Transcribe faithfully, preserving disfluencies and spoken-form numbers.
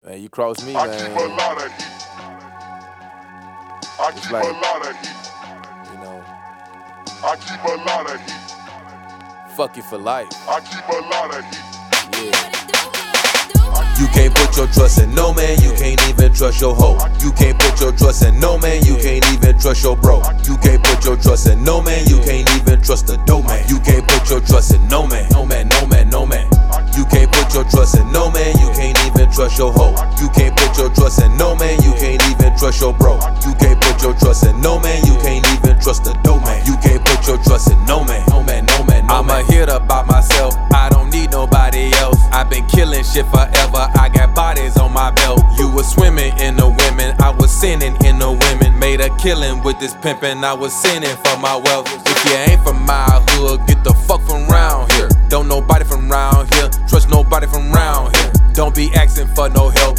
Man, you cross me, I man. keep a lot of heat. I It's keep like- a lot of heat. You know, I keep a lot of heat. fuck you for life. I keep a lot of heat. Yeah. You can't put your trust in no man, you can't even trust your hoe. You can't put your trust in no man, you can't even trust your bro. You can't put your trust in no man, you can't even trust the dope man. You can't put your trust in no man, no man, no man, no man. You can't put your trust in no man, you can't even trust your hoe. You can't put your trust in no man, you can't even trust your bro. You can't put your trust in no man, you can't even trust the dope man. You can't put your trust in no man, no man, no man, no man. I'm a hitter by myself, I don't need nobody else. I've been killing shit forever, I got bodies on my belt. You was swimming in the women, I was sinning in the women. Made a killing with this pimpin', I was sinning for my wealth. If you ain't from my hood, get the fuck from round here. Don't nobody from round here, trust nobody from round here. Don't be asking for no help,